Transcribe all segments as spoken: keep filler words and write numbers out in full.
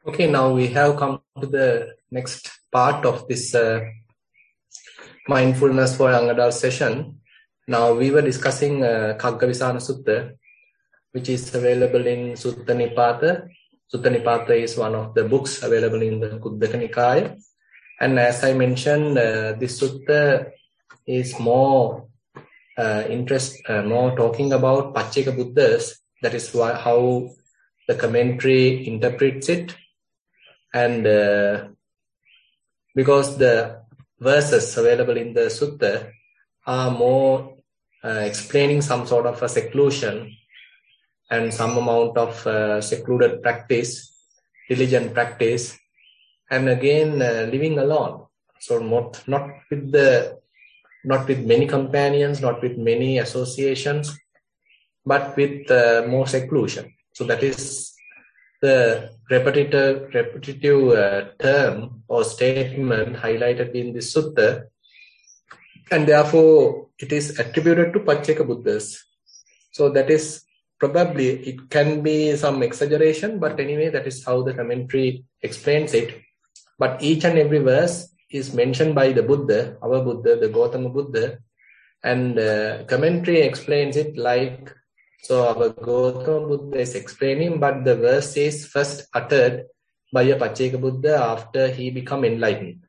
Okay, now we have come to the next part of this uh, mindfulness for young adult session. Now we were discussing uh, Kaggavisana Sutta, which is available in Sutta Nipata. Sutta Nipata is one of the books available in the Kuddaka Nikaya. And as I mentioned, uh, this sutta is more uh, interest, uh, more talking about Pacceka Buddhas. That is why, how the commentary interprets it. And uh, because the verses available in the sutta are more uh, explaining some sort of a seclusion and some amount of uh, secluded practice, diligent practice, and again uh, living alone. So not not with the not with many companions, not with many associations, but with uh, more seclusion. So that is the repetitive, repetitive uh, term or statement highlighted in this sutta, and therefore it is attributed to Pacceka Buddhas. So that is probably, it can be some exaggeration, but anyway, that is how the commentary explains it. But each and every verse is mentioned by the Buddha, our Buddha, the Gautama Buddha, and uh, commentary explains it like, so our Gautama Buddha is explaining, but the verse is first uttered by a Pacceka Buddha after he become enlightened.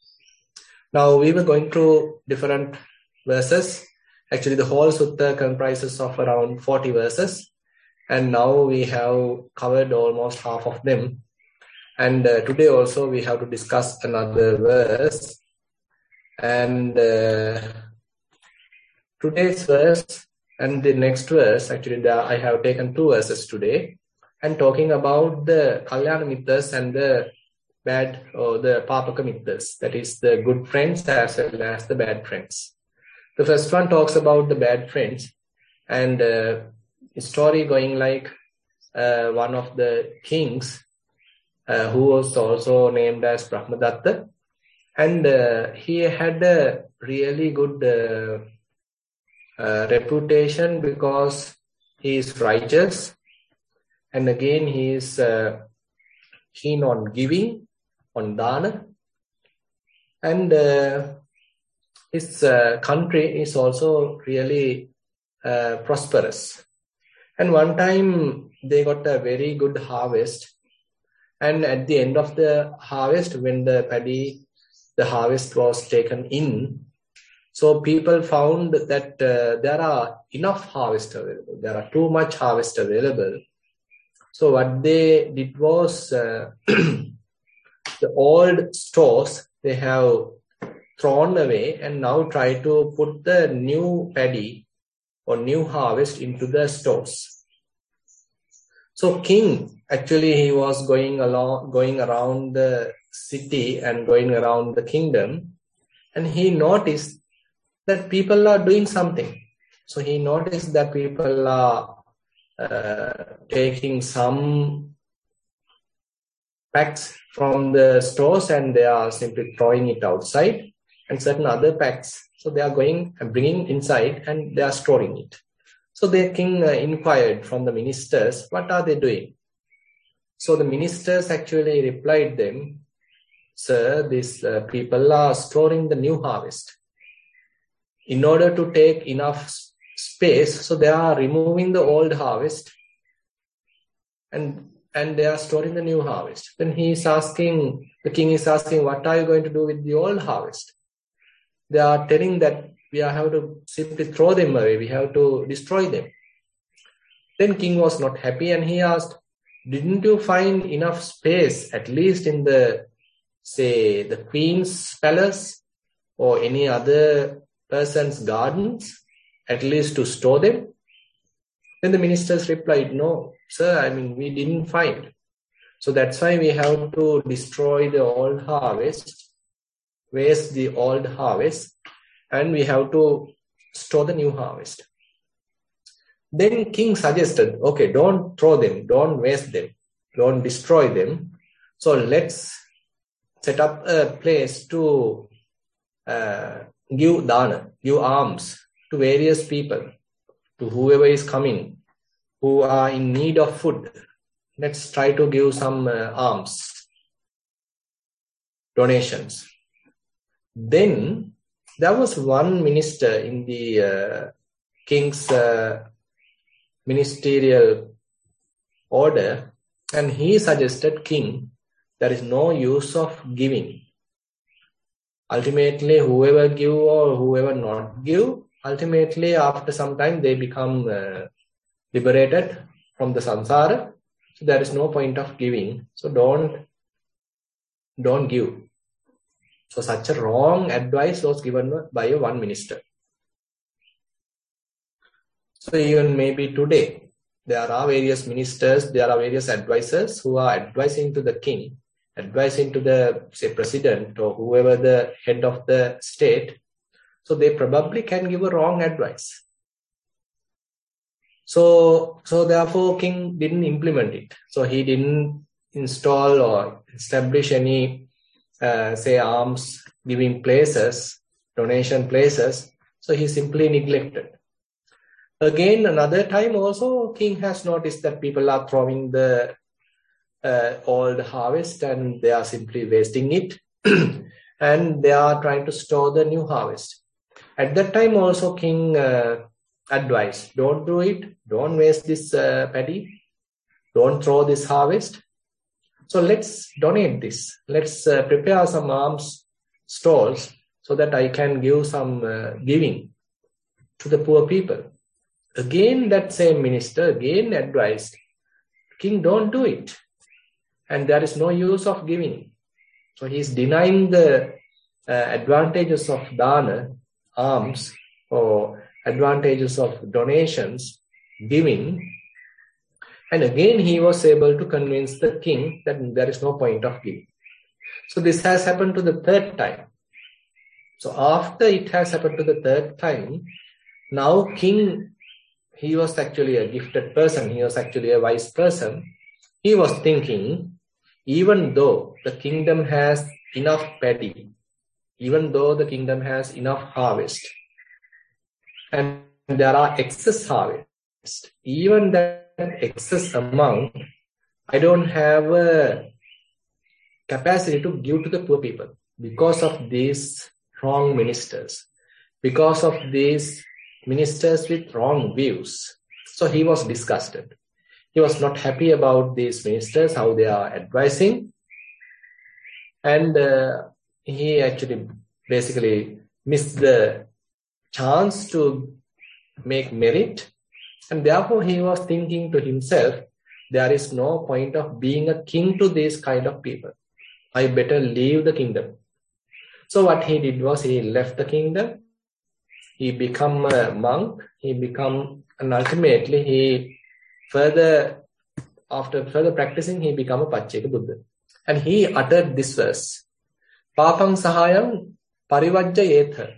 Now we were going through different verses. Actually, the whole sutta comprises of around forty verses, and now we have covered almost half of them. And uh, today also we have to discuss another verse. And uh, today's verse and the next verse, actually the, I have taken two verses today, and talking about the Kalyana Mittas and the bad or the Papaka Mittas, that is the good friends as well as the bad friends. The first one talks about the bad friends, and uh, the story going like uh, one of the kings uh, who was also named as Brahmadatta, and uh, he had a really good uh, uh, reputation because he is righteous, and again he is uh, keen on giving, on dana, and uh, his uh, country is also really uh, prosperous. And one time they got a very good harvest, and at the end of the harvest, when the paddy, the harvest was taken in, so people found that uh, there are enough harvest available, there are too much harvest available. So what they did was, uh, the old stores they have thrown away and now try to put the new paddy or new harvest into the stores. So king, actually he was going along, going around the city and going around the kingdom, and he noticed that people are doing something. So he noticed that people are uh, taking some packs from the stores and they are simply throwing it outside, and certain other packs, so they are going and bringing inside and they are storing it. So the king uh, inquired from the ministers, what are they doing? So the ministers actually replied them, sir, these uh, people are storing the new harvest. In order to take enough space, so they are removing the old harvest and and they are storing the new harvest. Then he is asking, the king is asking, what are you going to do with the old harvest? They are telling that we have to simply throw them away, we have to destroy them. Then king was not happy and he asked, didn't you find enough space, at least in the, say, the queen's palace or any other person's gardens, at least to store them? Then the ministers replied, no, sir, I mean, we didn't find. So that's why we have to destroy the old harvest, waste the old harvest, and we have to store the new harvest. Then king suggested, okay, don't throw them, don't waste them, don't destroy them. So let's set up a place to uh, give dana, give alms to various people, to whoever is coming, who are in need of food. let's try to give some uh, alms, donations. Then there was one minister in the uh, king's uh, ministerial order, and he suggested king, there is no use of giving. Ultimately, whoever give or whoever not give, ultimately after some time they become uh, liberated from the samsara. So there is no point of giving. So don't, don't give. So such a wrong advice was given by a one minister. So even maybe today, there are various ministers, there are various advisors who are advising to the king, advising to the, say, president or whoever the head of the state. So they probably can give a wrong advice. So, so therefore, king didn't implement it. So he didn't install or establish any, uh, say, alms giving places, donation places. So he simply neglected. Again, another time also, king has noticed that people are throwing the uh, all the harvest and they are simply wasting it. And they are trying to store the new harvest. At that time also, king uh, advised, don't do it. Don't waste this uh, paddy. Don't throw this harvest. So let's donate this. Let's uh, prepare some alms stalls so that I can give some uh, giving to the poor people. Again, that same minister again advised, king, don't do it. And there is no use of giving. So he is denying the uh, advantages of dana, alms, or advantages of donations, giving. And again, he was able to convince the king that there is no point of giving. So this has happened to the third time. So after it has happened to the third time, now king, he was actually a gifted person. He was actually a wise person. He was thinking, even though the kingdom has enough paddy, even though the kingdom has enough harvest, and there are excess harvest, even that excess amount, I don't have a capacity to give to the poor people because of these wrong ministers, because of these ministers with wrong views. So he was disgusted. He was not happy about these ministers, how they are advising. And uh, he actually basically missed the chance to make merit. And therefore he was thinking to himself, there is no point of being a king to these kind of people. I better leave the kingdom. So what he did was he left the kingdom. He became a monk. He became, and ultimately he further, after further practicing, he became a Pacceka Buddha. And he uttered this verse, Papam sahayam parivajjayetha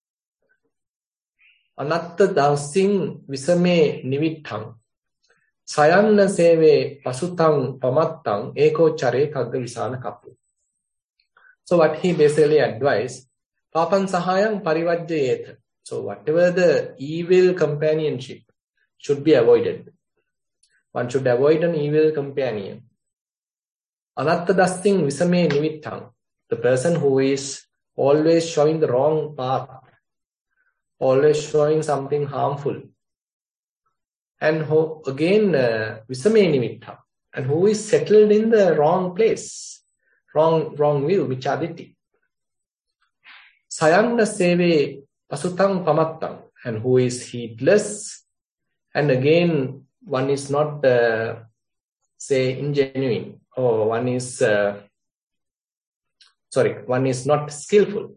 anatta dasin visame nivittham sayanna seve pasutang pamattang eko chare kagga visana kappu. So what he basically advised, Papam sahayam parivajjayetha. So whatever the evil companionship should be avoided. One should avoid an evil companion. Anatta dasting visame nivittham. The person who is always showing the wrong path, always showing something harmful. And who, again, uh, visame nivittham. And who is settled in the wrong place, wrong, wrong view, vichaditti. Sayanna seve pasutang pamattang. And who is heedless. And again, one is not, uh, say, ingenuine, or one is, uh, sorry, one is not skillful.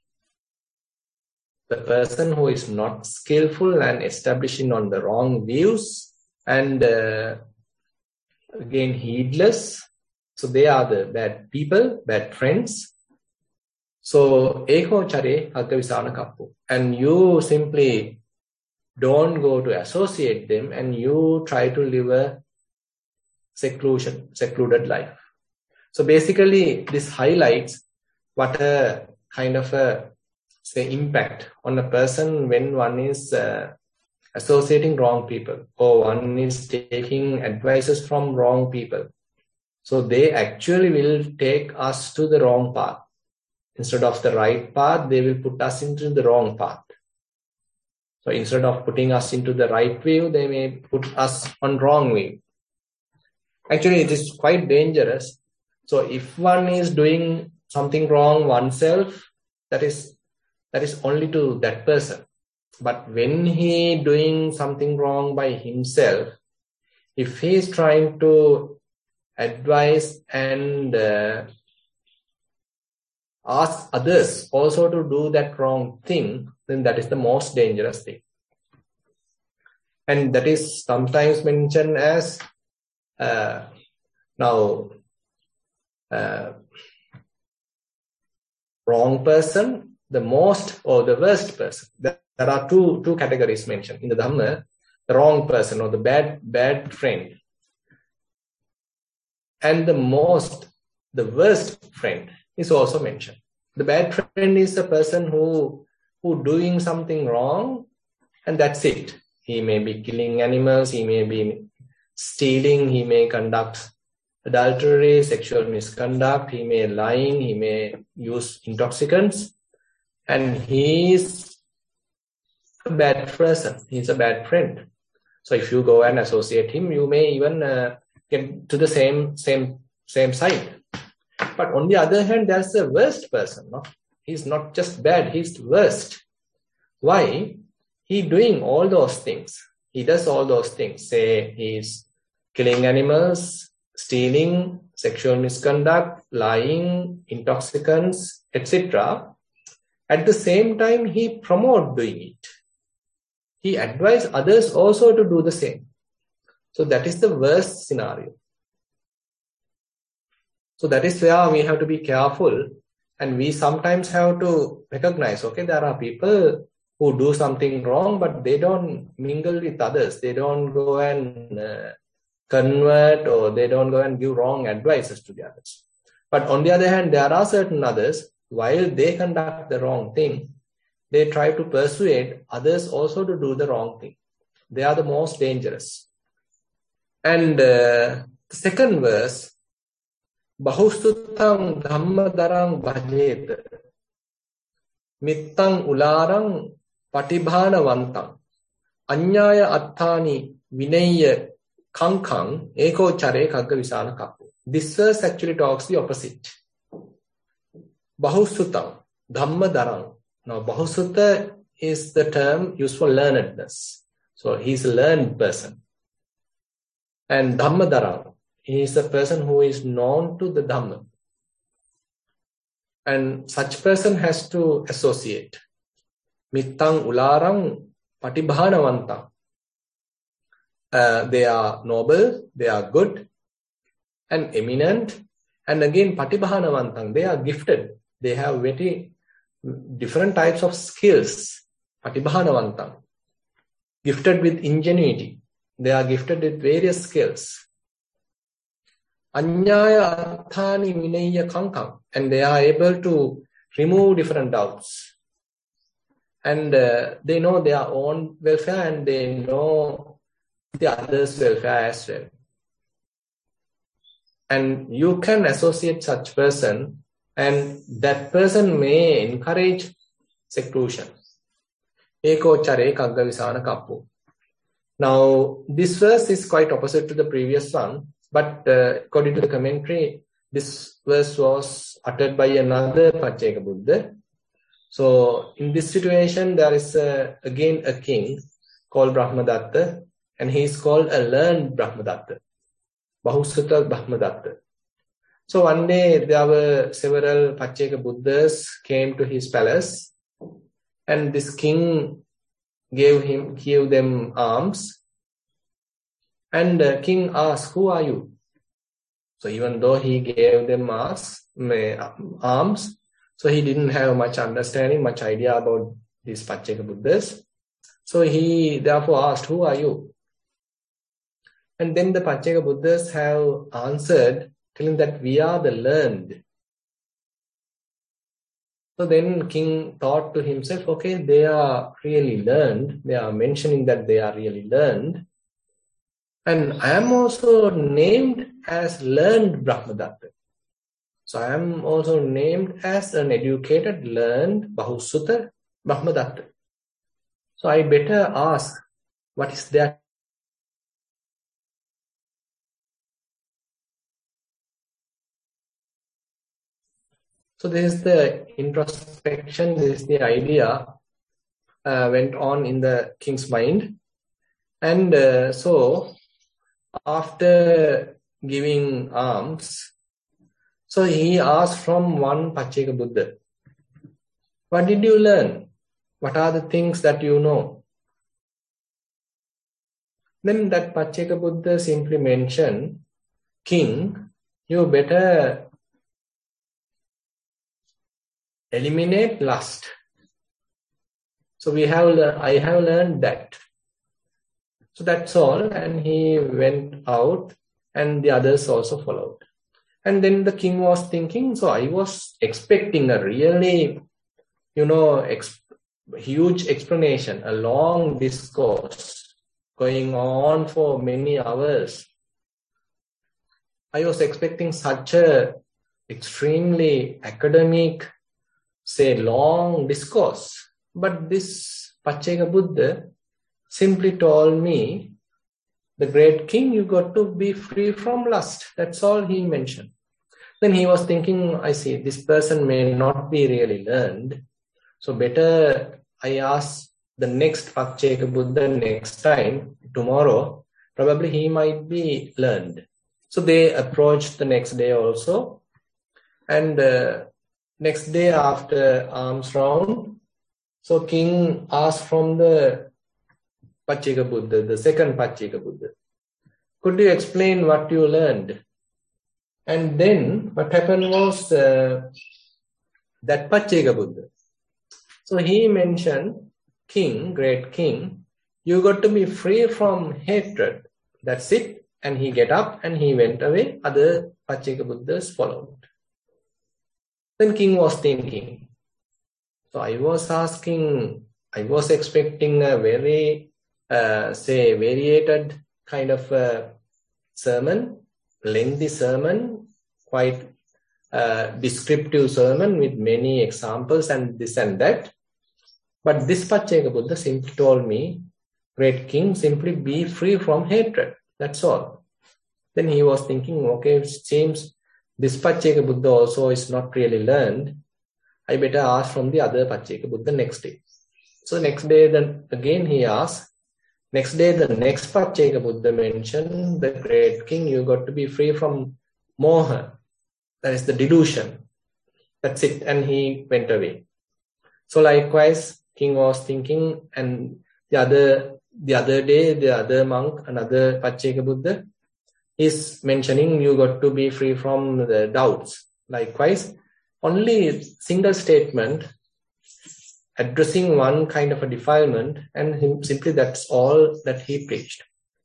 The person who is not skillful and establishing on the wrong views and uh, again heedless, so they are the bad people, bad friends. So, eko chare kagga visana kappu. And you simply don't go to associate them and you try to live a seclusion, secluded life. So basically this highlights what a kind of a, say, impact on a person when one is uh, associating wrong people, or one is taking advices from wrong people. So they actually will take us to the wrong path. Instead of the right path, they will put us into the wrong path. So instead of putting us into the right view, they may put us on wrong view. Actually, it is quite dangerous. So if one is doing something wrong oneself, that is that is only to that person. But when he doing something wrong by himself, if he is trying to advise and uh, ask others also to do that wrong thing, then that is the most dangerous thing. And that is sometimes mentioned as uh, now uh, wrong person, the most or the worst person. There are two two categories mentioned in the Dhamma: the wrong person or the bad bad friend, and the most the worst friend is also mentioned. The bad friend is a person who who doing something wrong, and that's it. He may be killing animals, he may be stealing, he may conduct adultery, sexual misconduct, he may lying, he may use intoxicants, and he is a bad person. He's a bad friend. So if you go and associate him, you may even uh, get to the same same same side. But on the other hand, there's the worst person. No? He's not just bad, he's the worst. Why? He doing all those things. He does all those things. Say he's killing animals, stealing, sexual misconduct, lying, intoxicants, et cetera. At the same time, he promote doing it. He advise others also to do the same. So that is the worst scenario. So that is where we have to be careful, and we sometimes have to recognize, okay, there are people who do something wrong, but they don't mingle with others. They don't go and uh, convert, or they don't go and give wrong advices to the others. But on the other hand, there are certain others, while they conduct the wrong thing, they try to persuade others also to do the wrong thing. They are the most dangerous. And uh, the second verse, Bahustutang dhammadarang bhajeta mittang ularang patibhanavantang anyaya attani vinaya kankang eko chare kaggavisana kappu. This verse actually talks the opposite. Bahustutang dhammadarang. Now Bahusuta is the term used for learnedness. So he's a learned person. And dhammadarang, he is a person who is known to the Dhamma. And such person has to associate. Mittang ularang patibhanavantang. Uh, they are noble, they are good and eminent. And again, patibhanavantang, they are gifted. They have very different types of skills. Patibhanavantang. Gifted with ingenuity. They are gifted with various skills. Anyaya athani vinaya kankang, and they are able to remove different doubts. And uh, they know their own welfare, and they know the others' welfare as well. And you can associate such person, and that person may encourage seclusion. Eko chare kaggavisana kappu. Now, this verse is quite opposite to the previous one. But uh, according to the commentary, this verse was uttered by another Pacceka Buddha. So in this situation, there is uh, again a king called Brahmadatta, and he is called a learned Brahmadatta, Bahusutta Brahmadatta. So one day there were several Pacceka Buddhas came to his palace, and this king gave him gave them alms. And the king asked, who are you? So even though he gave them alms, so he didn't have much understanding, much idea about these Pacceka Buddhas. So he therefore asked, who are you? And then the Pacceka Buddhas have answered, telling that we are the learned. So then king thought to himself, okay, they are really learned. They are mentioning that they are really learned. And I am also named as learned Brahmadatta. So I am also named as an educated, learned Bahusutta Brahmadatta. So I better ask, what is their So this is the introspection, this is the idea uh, went on in the king's mind. And uh, so after giving alms, so he asked from one Pacceka Buddha, what did you learn? What are the things that you know? Then that Pacceka Buddha simply mentioned, king, you better eliminate lust. So we have, I have learned that. So that's all. And he went out and the others also followed. And then the king was thinking, so I was expecting a really, you know, ex huge explanation, a long discourse going on for many hours. I was expecting such a extremely academic, say, long discourse. But this Pacceka Buddha simply told me, the great king, you got to be free from lust. That's all he mentioned. Then he was thinking, I see, this person may not be really learned. So better I ask the next Pacceka Buddha next time, tomorrow, probably he might be learned. So they approached the next day also. And uh, next day after alms round, so king asked from the Pacceka Buddha, the second Pacceka Buddha, could you explain what you learned? And then what happened was uh, that Pacceka Buddha. So he mentioned, king, great king, you got to be free from hatred. That's it. And he get up and he went away. Other Pacceka Buddhas followed. Then king was thinking. So I was asking, I was expecting a very, uh, say, variated kind of uh, sermon, lengthy sermon, quite uh, descriptive sermon with many examples and this and that. But this Pacceka Buddha simply told me, great king, simply be free from hatred. That's all. Then he was thinking, okay, it seems this Pacceka Buddha also is not really learned. I better ask from the other Pacceka Buddha next day. So next day, then again he asked. Next day, the next Pacceka Buddha mentioned, the great king, you got to be free from moha. That is the delusion. That's it. And he went away. So likewise, king was thinking, and the other, the other day, the other monk, another Pacceka Buddha, is mentioning you got to be free from the doubts. Likewise, only single statement addressing one kind of a defilement, and him, simply that's all that he preached.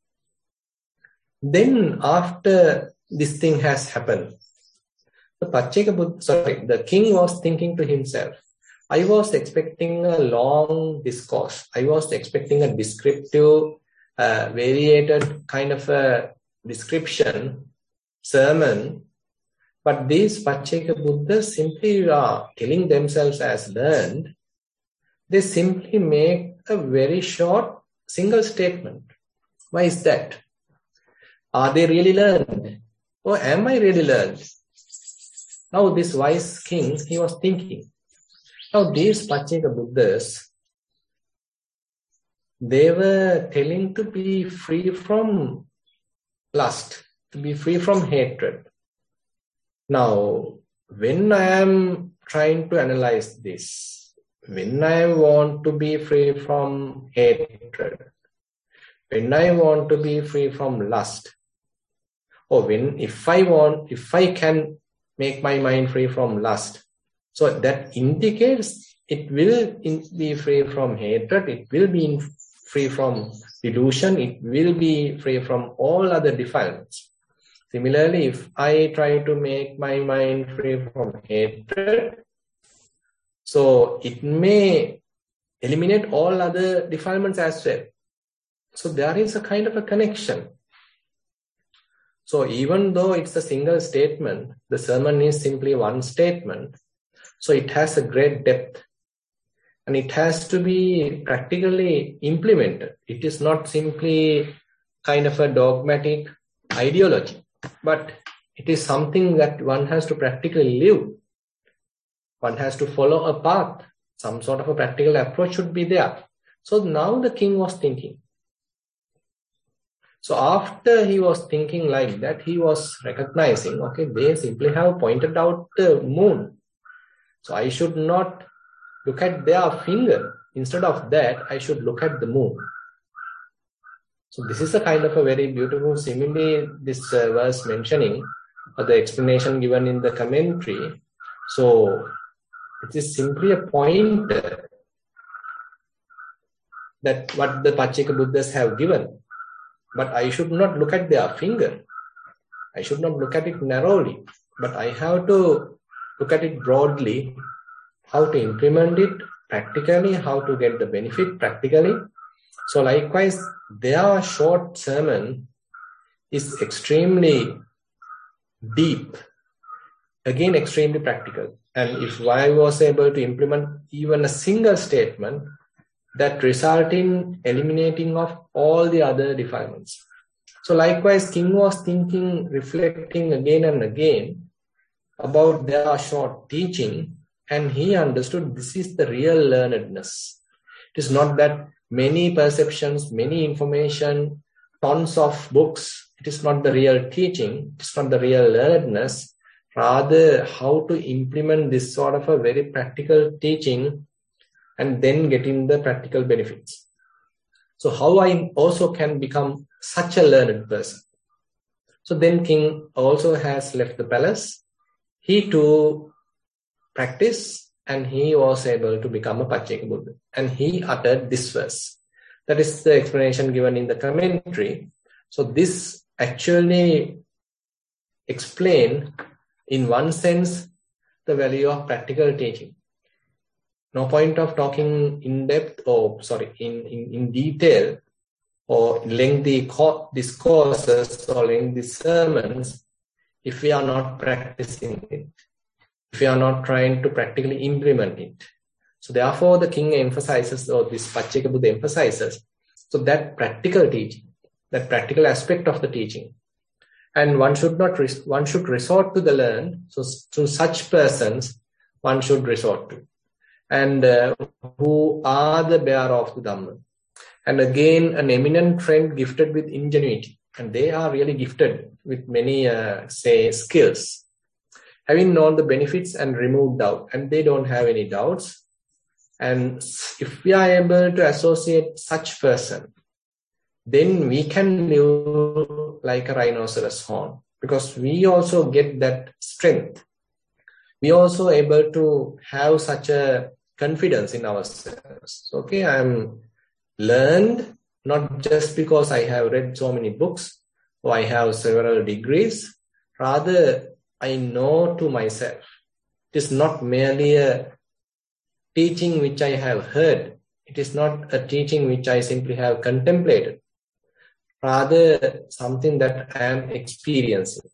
Then after this thing has happened, the Pacceka Buddha, sorry, the king was thinking to himself, I was expecting a long discourse. I was expecting a descriptive, uh, variated kind of a description, sermon, but these Pacceka Buddhas simply are telling themselves as learned. They simply make a very short single statement. Why is that? Are they really learned? Or am I really learned? Now this wise king, he was thinking. Now these Pacceka Buddhas, they were telling to be free from lust, to be free from hatred. Now, when I am trying to analyze this, when I want to be free from hatred, when I want to be free from lust, or when, if I want, if I can make my mind free from lust, so that indicates it will in, be free from hatred, it will be in, free from delusion, it will be free from all other defilements. Similarly, if I try to make my mind free from hatred, So it may eliminate all other defilements as well. So there is a kind of a connection. So even though it's a single statement, the sermon is simply one statement. So it has a great depth and it has to be practically implemented. It is not simply kind of a dogmatic ideology, but it is something that one has to practically live. One has to follow a path. Some sort of a practical approach should be there. So now the king was thinking. So after he was thinking like that, he was recognizing, okay, they simply have pointed out the moon. So I should not look at their finger. Instead of that, I should look at the moon. So this is a kind of a very beautiful simile, this uh, verse mentioning, or the explanation given in the commentary. So it is simply a pointer that what the Pacceka Buddhas have given. But I should not look at their finger. I should not look at it narrowly. But I have to look at it broadly, how to implement it practically, how to get the benefit practically. So likewise, their short sermon is extremely deep, again extremely practical. And if I was able to implement even a single statement, that result in eliminating of all the other defilements. So likewise, king was thinking, reflecting again and again about their short teaching, and he understood this is the real learnedness. It is not that many perceptions, many information, tons of books. It is not the real teaching. It is not the real learnedness. Rather, how to implement this sort of a very practical teaching and then getting the practical benefits. So how I also can become such a learned person. So then king also has left the palace. He too practiced and he was able to become a Pacceka Buddha. And he uttered this verse. That is the explanation given in the commentary. So this actually explains in one sense the value of practical teaching. No point of talking in depth or sorry, in, in, in detail or lengthy discourses or lengthy sermons if we are not practicing it, if we are not trying to practically implement it. So therefore the king emphasizes, or this Pacceka Buddha emphasizes, so that practical teaching, that practical aspect of the teaching. And one should not, res- one should resort to the learned. So to such persons, one should resort to. And uh, who are the bearer of the Dhamma. And again, an eminent friend gifted with ingenuity. And they are really gifted with many, uh, say, skills. Having known the benefits and removed doubt. And they don't have any doubts. And if we are able to associate such person, then we can live like a rhinoceros horn. Because we also get that strength. We also able to have such a confidence in ourselves. Okay, I'm learned not just because I have read so many books or I have several degrees. Rather, I know to myself. It is not merely a teaching which I have heard. It is not a teaching which I simply have contemplated. Rather, something that I am experiencing.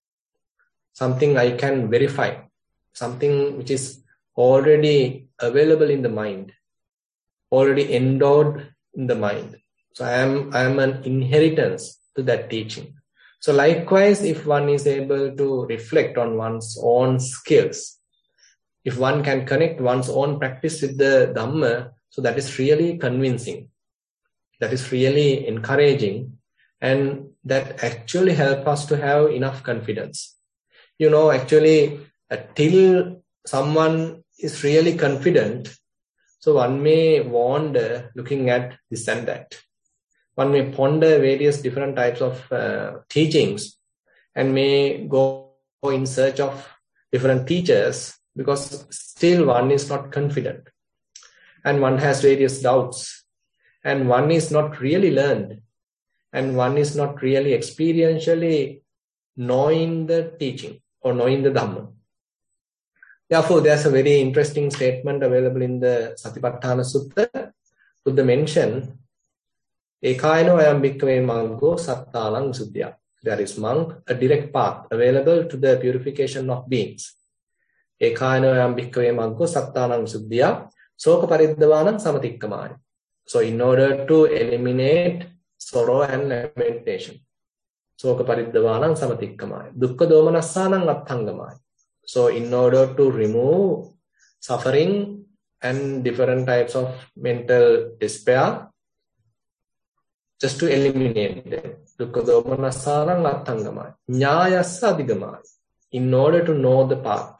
Something I can verify. Something which is already available in the mind, already endowed in the mind. So I am, I am an inheritance to that teaching. So likewise, if one is able to reflect on one's own skills, if one can connect one's own practice with the Dhamma, so that is really convincing. That is really encouraging, and that actually help us to have enough confidence. You know, actually, uh, till someone is really confident, so one may wander looking at this and that. One may ponder various different types of uh, teachings and may go in search of different teachers because still one is not confident and one has various doubts and one is not really learned and one is not really experientially knowing the teaching or knowing the Dhamma. Therefore, there's a very interesting statement available in the Satipatthana Sutta. Buddha mentioned, Ekayano ayam bhikkhave maggo sattanang visuddhya. There is monk, a direct path available to the purification of beings. Ekayano ayam bhikkhave maggo sattanang visuddhya. Soka pariddhavanam samatikkamaya. So in order to eliminate sorrow and lamentation. Soka pariddhavanam samatikkamaya. Dukkha domanassanam atthangamaya. So in order to remove suffering and different types of mental despair, just to eliminate them. Dukkha domanassanam atthangamaya. Nyayassa adhigamaya. In order to know the path.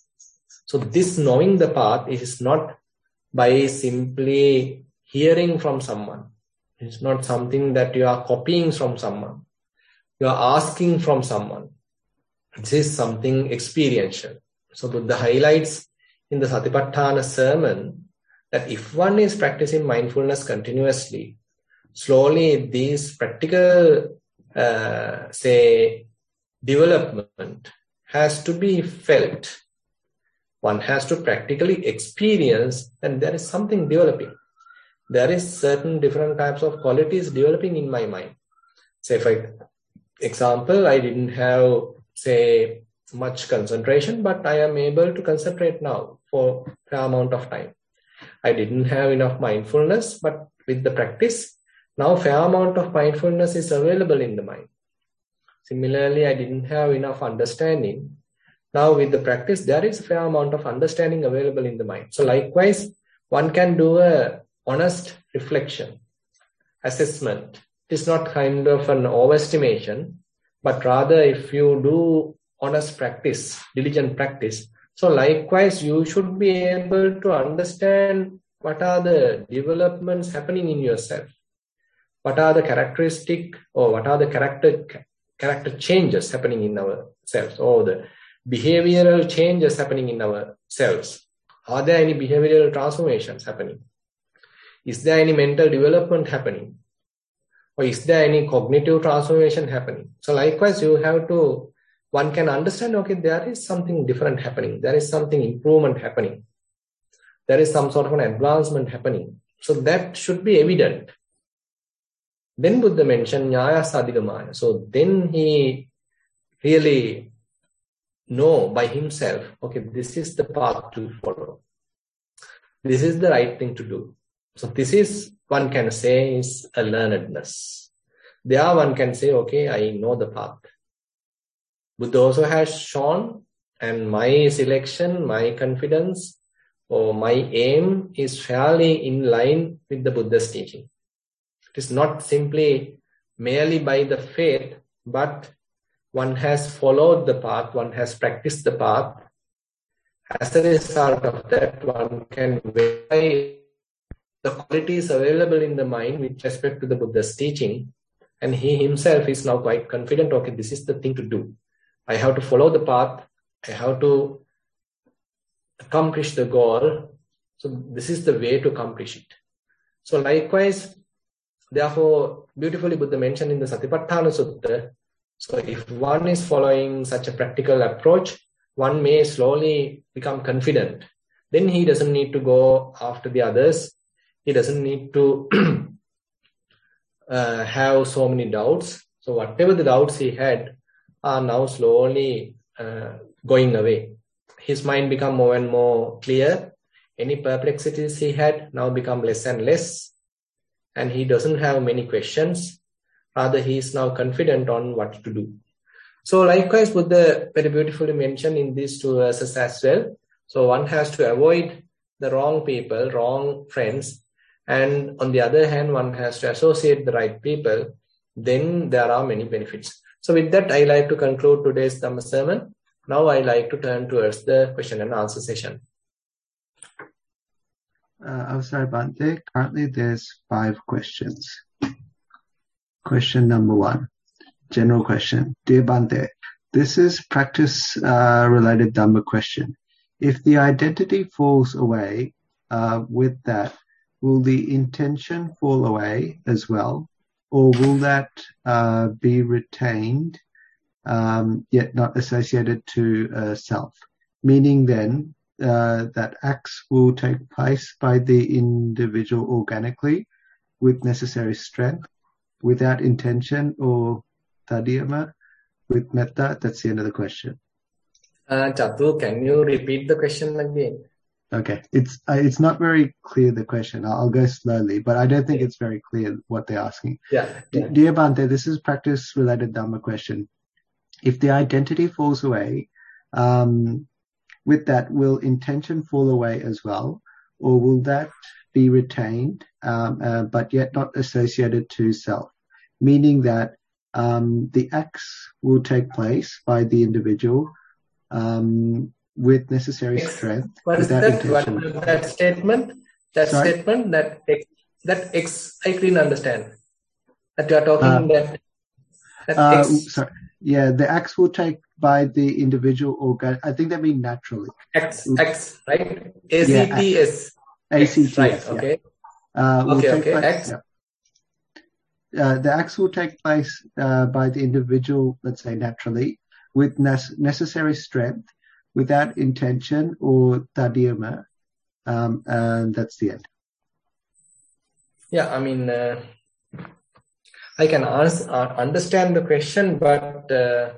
So this knowing the path is not by simply hearing from someone. It's not something that you are copying from someone. You are asking from someone. This is something experiential. So Buddha highlights in the Satipatthana sermon that if one is practicing mindfulness continuously, slowly these practical, uh, say, development has to be felt. One has to practically experience that there is something developing. There is certain different types of qualities developing in my mind. Say, for example, I didn't have, say, much concentration, but I am able to concentrate now for a fair amount of time. I didn't have enough mindfulness, but with the practice, now fair amount of mindfulness is available in the mind. Similarly, I didn't have enough understanding. Now with the practice, there is a fair amount of understanding available in the mind. So likewise, one can do a honest reflection, assessment. It is not kind of an overestimation, but rather if you do honest practice, diligent practice, so likewise you should be able to understand what are the developments happening in yourself. What are the characteristic or what are the character character changes happening in ourselves, or the behavioral changes happening in ourselves. Are there any behavioral transformations happening? Is there any mental development happening? Or is there any cognitive transformation happening? So likewise, you have to, one can understand, okay, there is something different happening. There is something improvement happening. There is some sort of an advancement happening. So that should be evident. Then Buddha mentioned Nyayassa adhigamaya. So then he really know by himself, okay, this is the path to follow. This is the right thing to do. So this is, one can say, is a learnedness. There one can say, okay, I know the path. Buddha also has shown, and my selection, my confidence, or my aim is fairly in line with the Buddha's teaching. It is not simply merely by the faith, but one has followed the path, one has practiced the path. As a result of that, one can verify the qualities available in the mind with respect to the Buddha's teaching, and he himself is now quite confident, okay, this is the thing to do. I have to follow the path, I have to accomplish the goal, so this is the way to accomplish it. So likewise, therefore, beautifully Buddha mentioned in the Satipatthana Sutta, so if one is following such a practical approach, one may slowly become confident. Then he doesn't need to go after the others. He doesn't need to uh, have so many doubts. So whatever the doubts he had are now slowly uh, going away. His mind become more and more clear. Any perplexities he had now become less and less. And he doesn't have many questions. Rather, he is now confident on what to do. So likewise, Buddha very beautifully mentioned in these two verses as well. So one has to avoid the wrong people, wrong friends. And on the other hand, one has to associate the right people. Then there are many benefits. So with that, I like to conclude today's Dhamma sermon. Now I like to turn towards the question and answer session. Uh, I'm sorry, Bhante. Currently, there's five questions. Question number one, general question. Dear Bhante, this is practice-related uh, Dhamma question. If the identity falls away uh, with that, will the intention fall away as well? Or will that uh, be retained, um, yet not associated to uh, self? Meaning then, uh, that acts will take place by the individual organically with necessary strength, without intention or tadiyama, with metta? That's the end of the question. Uh, Chatu, can you repeat the question again? Okay, it's uh, it's not very clear, the question. I'll, I'll go slowly, but I don't think it's very clear what they're asking. Yeah. yeah. D- Dear Bhante, this is practice-related Dhamma question. If the identity falls away, um, with that, will intention fall away as well, or will that be retained, um, uh, but yet not associated to self? Meaning that um, the acts will take place by the individual um, with necessary strength. What is without that? intention. What is that statement? That Sorry? statement, that X, that X, I didn't understand. That you are talking Uh, that, that uh, X, sorry. Yeah, the acts will take by the individual organ. I think that mean naturally. X, X, right? A Yeah, C T S. A C T S, right, yeah. okay. Uh, will Okay, take okay, place, X. yeah. Uh, the acts will take place uh, by the individual, let's say naturally, with ne- necessary strength, without intention or tadiyama, um, and that's the end. Yeah, I mean, uh, I can answer, uh, understand the question, but uh,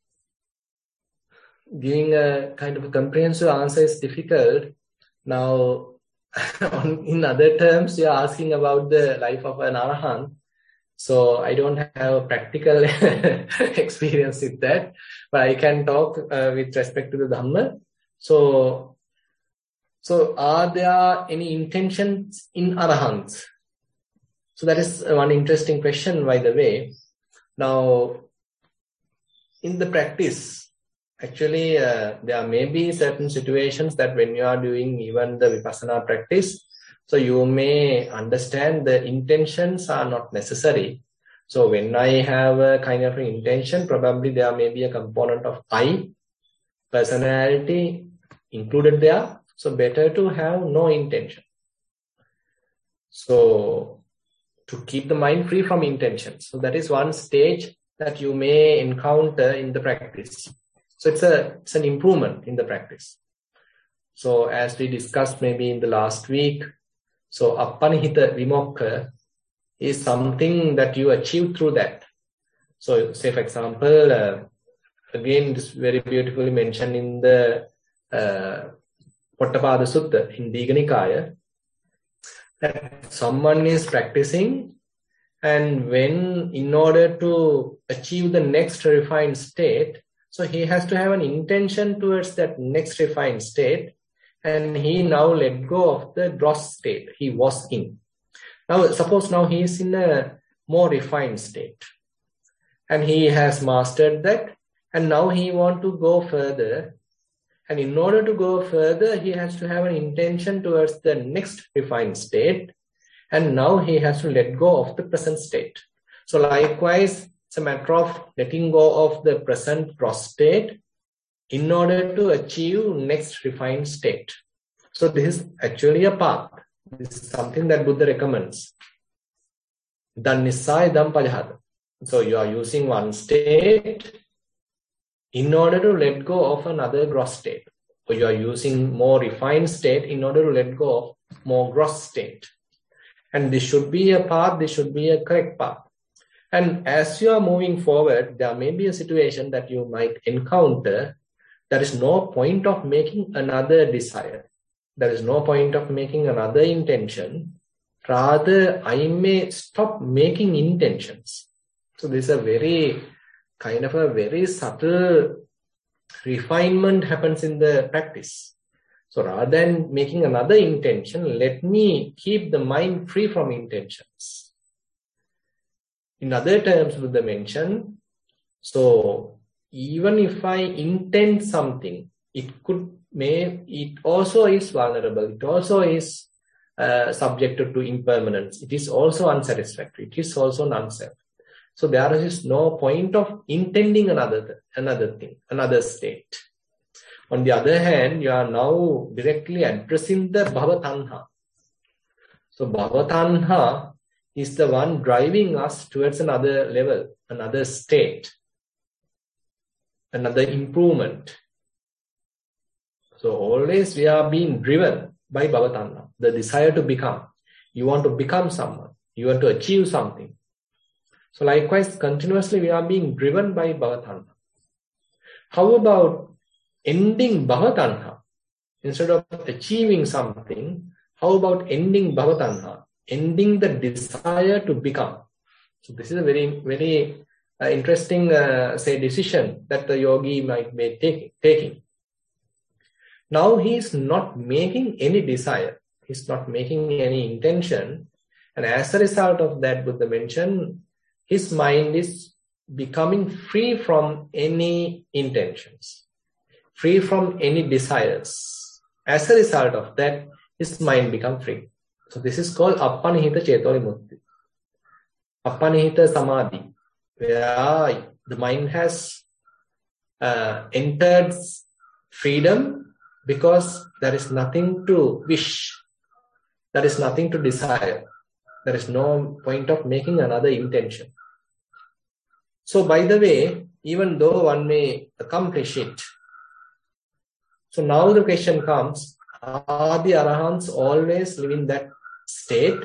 giving a kind of a comprehensive answer is difficult. Now, on, in other terms, you are asking about the life of an arahant. So I don't have a practical experience with that, but I can talk uh, with respect to the Dhamma. So, so are there any intentions in arahants? So that is one interesting question, by the way. Now, in the practice, actually, uh, there may be certain situations that when you are doing even the Vipassana practice, so you may understand the intentions are not necessary. So when I have a kind of an intention, probably there may be a component of I, personality included there. So better to have no intention. So to keep the mind free from intention. So that is one stage that you may encounter in the practice. So it's a it's an improvement in the practice. So as we discussed maybe in the last week, so appanihita vimokha is something that you achieve through that. So say for example, uh, again this very beautifully mentioned in the uh, Pottapada Sutta in Digha Nikaya, that someone is practicing, and when in order to achieve the next refined state, so he has to have an intention towards that next refined state, and he now let go of the gross state he was in. Now suppose now he is in a more refined state and he has mastered that, and now he want to go further. And in order to go further, he has to have an intention towards the next refined state. And now he has to let go of the present state. So likewise, it's a matter of letting go of the present gross state in order to achieve next refined state. So this is actually a path. This is something that Buddha recommends. Dannissaya dhampajahata. So you are using one state in order to let go of another gross state. Or you are using more refined state in order to let go of more gross state. And this should be a path, this should be a correct path. And as you are moving forward, there may be a situation that you might encounter. There is no point of making another desire. There is no point of making another intention. Rather, I may stop making intentions. So this is a very kind of a very subtle refinement happens in the practice. So rather than making another intention, let me keep the mind free from intentions. In other terms, Buddha mentioned, so even if I intend something, it could may it also is vulnerable. It also is uh, subjected to impermanence. It is also unsatisfactory. It is also non-self. So there is no point of intending another another thing, another state. On the other hand, you are now directly addressing the bhava tanha. So bhava tanha is the one driving us towards another level, another state, another improvement. So always we are being driven by bhavatanha, the desire to become. You want to become someone. You want to achieve something. So likewise, continuously we are being driven by bhavatanha. How about ending bhavatanha? Instead of achieving something, how about ending bhavatanha? Ending the desire to become. So this is a very, very uh, interesting, uh, say, decision that the yogi might be taking. taking. Now he is not making any desire. He is not making any intention. And as a result of that, Buddha mentioned, his mind is becoming free from any intentions, free from any desires. As a result of that, his mind becomes free. So this is called Appanihita Ceto Vimutti. Appanihita Samadhi, where the mind has uh, entered freedom because there is nothing to wish, there is nothing to desire, there is no point of making another intention. So by the way, even though one may accomplish it, so now the question comes, are the Arahants always living that state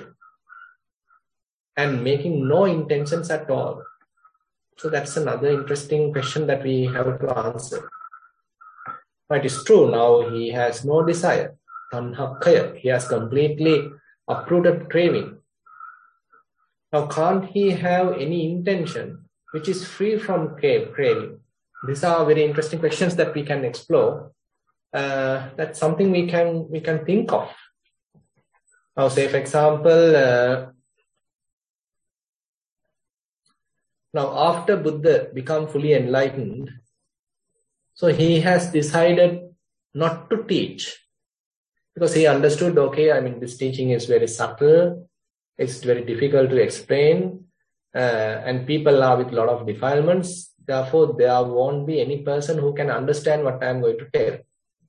and making no intentions at all? So that's another interesting question that we have to answer. But it's true, now he has no desire. Tanhakkaya, he has completely uprooted craving. Now can't he have any intention which is free from craving? These are very interesting questions that we can explore. Uh, that's something we can we can think of. Now, say for example, uh, now after Buddha become fully enlightened, so he has decided not to teach because he understood, okay, I mean, this teaching is very subtle, it's very difficult to explain, uh, and people are with a lot of defilements. Therefore, there won't be any person who can understand what I'm going to tell.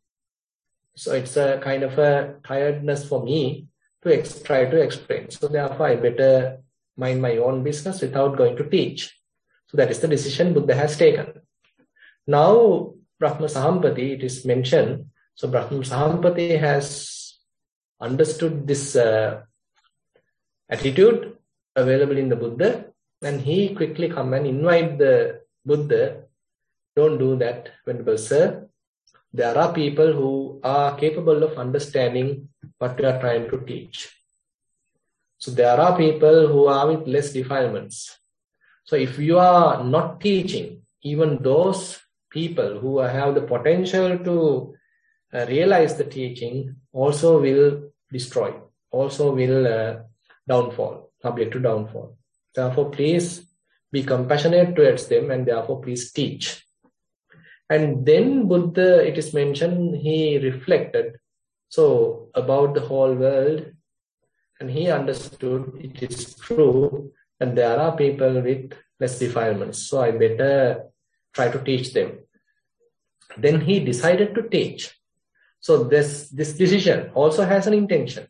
So it's a kind of a tiredness for me to ex- try to explain. So therefore, I better mind my own business without going to teach. So that is the decision Buddha has taken. Now, Brahma Sahampati, it is mentioned. So Brahma Sahampati has understood this uh, attitude available in the Buddha, and he quickly come and invite the Buddha, don't do that, Venerable Sir. There are people who are capable of understanding what we are trying to teach. So there are people who are with less defilements. So if you are not teaching, even those people who have the potential to uh, realize the teaching also will destroy, also will uh, downfall, subject to downfall. Therefore, please be compassionate towards them and therefore please teach. And then Buddha, it is mentioned, he reflected so about the whole world and he understood it is true and there are people with less defilements. So I better try to teach them. Then he decided to teach. So this, this decision also has an intention.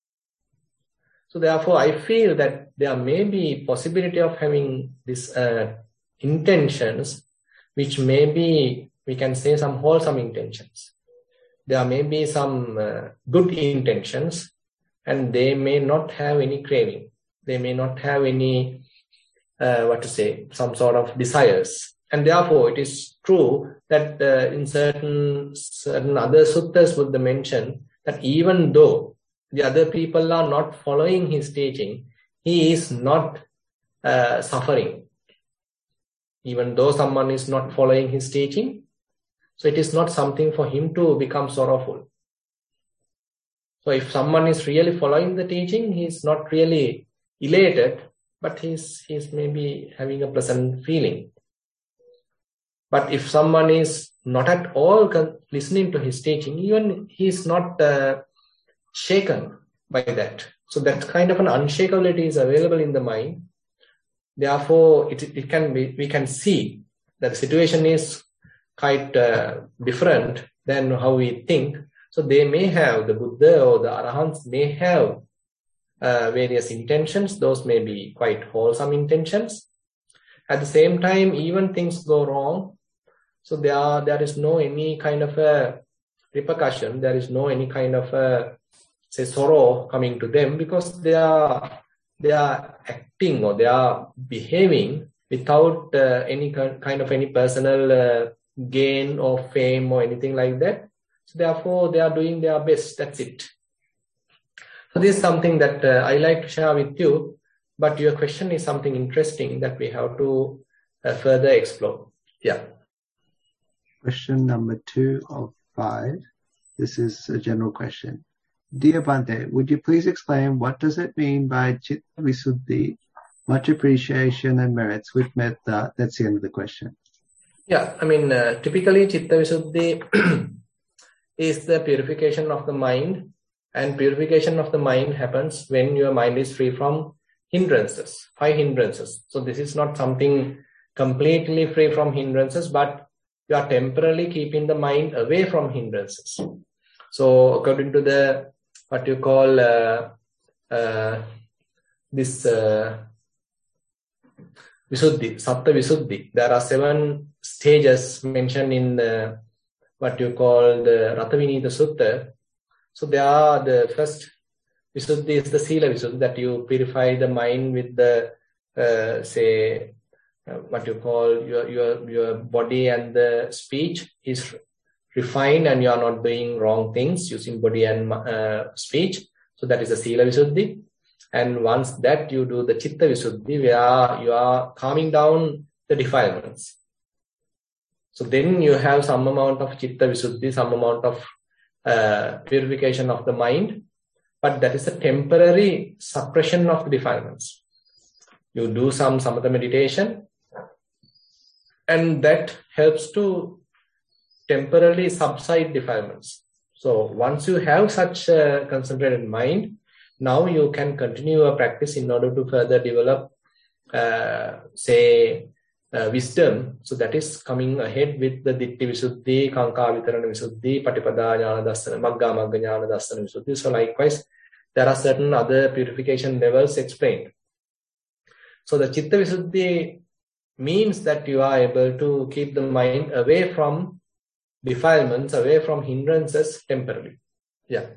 So therefore I feel that there may be possibility of having these uh, intentions which may be, we can say, some wholesome intentions. There may be some uh, good intentions and they may not have any craving. They may not have any, uh, what to say, some sort of desires. And therefore it is true that uh, in certain, certain other suttas Buddha mention that even though the other people are not following his teaching, he is not uh, suffering. Even though someone is not following his teaching, so it is not something for him to become sorrowful. So if someone is really following the teaching, he is not really elated, but he's he's maybe having a pleasant feeling. But if someone is not at all listening to his teaching, even he is not uh, shaken by that. So that kind of an unshakability is available in the mind. Therefore, it, it can be, we can see that the situation is quite uh, different than how we think. So they may have, the Buddha or the Arahants may have uh, various intentions. Those may be quite wholesome intentions. At the same time, even things go wrong. So there are, there is no any kind of a repercussion. There is no any kind of uh, say sorrow coming to them, because they are they are acting or they are behaving without uh, any kind of any personal uh, gain or fame or anything like that. So therefore, they are doing their best. That's it. So this is something that uh, I like to share with you. But your question is something interesting that we have to uh, further explore. Yeah. Question number two of five. This is a general question. Dear Bhante, would you please explain what does it mean by Chitta Visuddhi, much appreciation and merits with metta? That's the end of the question. Yeah, I mean, uh, typically Chitta Visuddhi is the purification of the mind, and purification of the mind happens when your mind is free from hindrances, five hindrances. So this is not something completely free from hindrances, but you are temporarily keeping the mind away from hindrances. So according to the what you call uh, uh, this uh, Visuddhi, Sattva Visuddhi, there are seven stages mentioned in the, what you call the Ratavinita Sutta. So there are the first Visuddhi is the Sila Visuddhi, that you purify the mind with the uh, say uh, what you call your your your body and the speech is refined, and you are not doing wrong things using body and uh, speech. So that is the Sila Visuddhi. And once that you do the Chitta Visuddhi, where you are calming down the defilements. So then you have some amount of Chitta Visuddhi, some amount of uh, purification of the mind. But that is a temporary suppression of the defilements. You do some samatha meditation, and that helps to temporarily subside defilements. So once you have such a concentrated mind, now you can continue your practice in order to further develop, uh, say, uh, wisdom. So that is coming ahead with the Ditti Visuddhi, Kanka Vitarana Visuddhi, Patipada Jnana Dassana, Magga Magga Jnana Dassana Visuddhi. So likewise, there are certain other purification levels explained. So the Chitta Visuddhi means that you are able to keep the mind away from defilements, away from hindrances temporarily. Yeah.